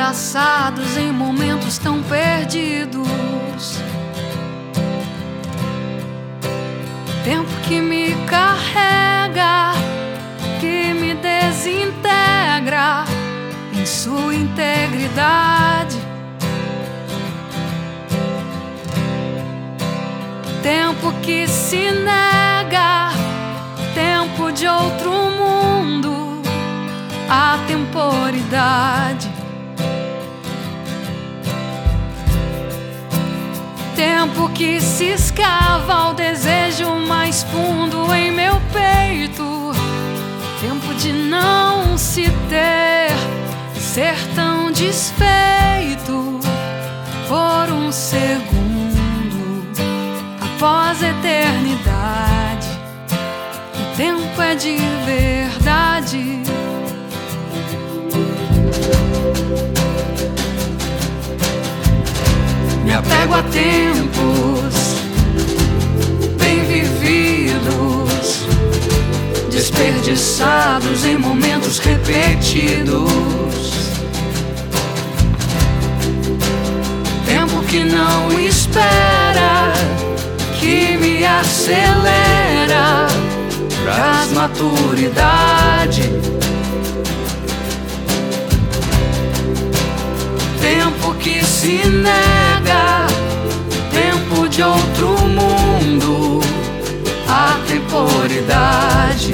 despedaçados em momentos tão perdidos. Tempo que me carrega, que me desintegra em sua integridade. Tempo que se nega, tempo de outro mundo, a temporidade. Tempo que se escava ao desejo mais fundo em meu peito. Tempo de não se ter, ser tão desfeito por um segundo após a eternidade. O tempo é de verdade. Me apego a tempos bem vividos, desperdiçados em momentos repetidos. Tempo que não espera, que me acelera, traz maturidade. Tempo que se nega, tempo de outro mundo, a temporidade.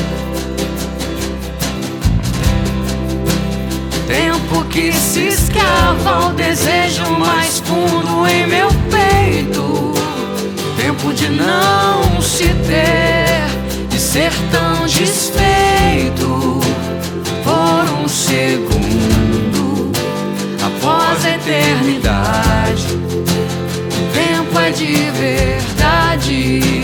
Tempo que se escava ao desejo mais fundo em meu peito. Tempo de não se ter, de ser tão desfeito por um segundo após a eternidade. O tempo é de verdade.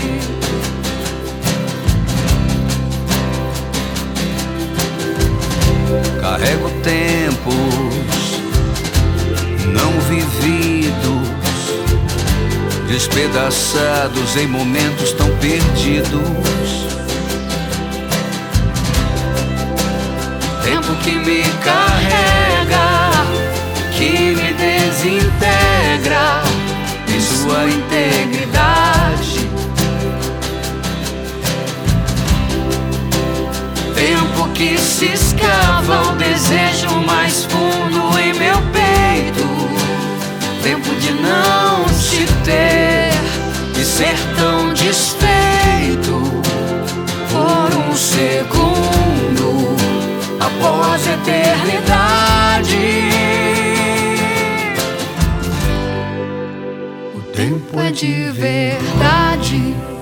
Carrego tempos não vividos, despedaçados em momentos tão perdidos. Tempo que me carrega, que me desintegra em sua integridade. Tempo que se escava ao desejo mais fundo em meu peito. Tempo de não se ter, de ser tão desfeito por um segundo após a eternidade. O tempo é de verdade.